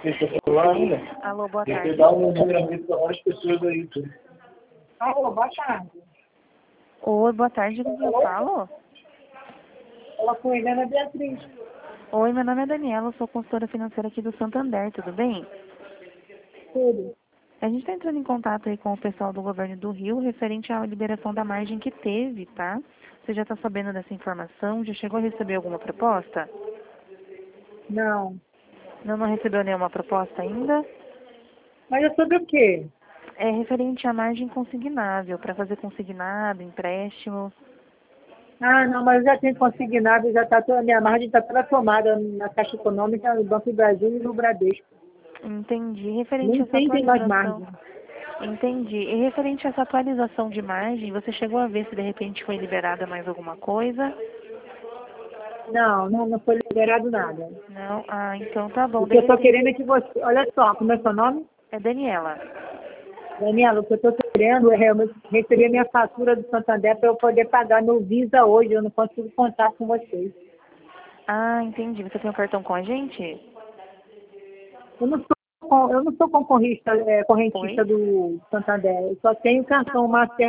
Esse celular ainda? Alô, boa Tem que tarde. dar um treinamento para várias pessoas aí, tudo. Alô, boa tarde. Oi, boa tarde, com quem eu falo? Ela foi Helena Beatriz. Oi, meu nome é Daniela, eu sou consultora financeira aqui do Santander, tudo bem? Tudo. A gente está entrando em contato aí com o pessoal do governo do Rio, referente à liberação da margem que teve, tá? Você já está sabendo dessa informação? Já chegou a receber alguma proposta? Não. Não recebeu nenhuma proposta ainda? Mas é sobre o quê? É referente à margem consignável, para fazer consignado, empréstimo. Ah, não, mas eu já tenho consignado, já está toda a minha margem está toda tomada na Caixa Econômica, no Banco do Brasil e no Bradesco. Entendi. Referente a Nem essa tem mais atualização. margem. Entendi. E referente a essa atualização de margem, você chegou a ver se de repente foi liberada mais alguma coisa? Não foi liberado nada. Não? Ah, então tá bom. O que De eu estou repente, querendo é que você... Olha só, como é seu nome? é Daniela. Daniela, o que eu estou querendo é realmente receber minha fatura do Santander para eu poder pagar no Visa hoje. Eu não consigo contar com vocês. Ah, entendi. Você tem um cartão com a gente? Eu não sou concorrentista, correntista Oi? do Santander. Eu só tenho cartão Master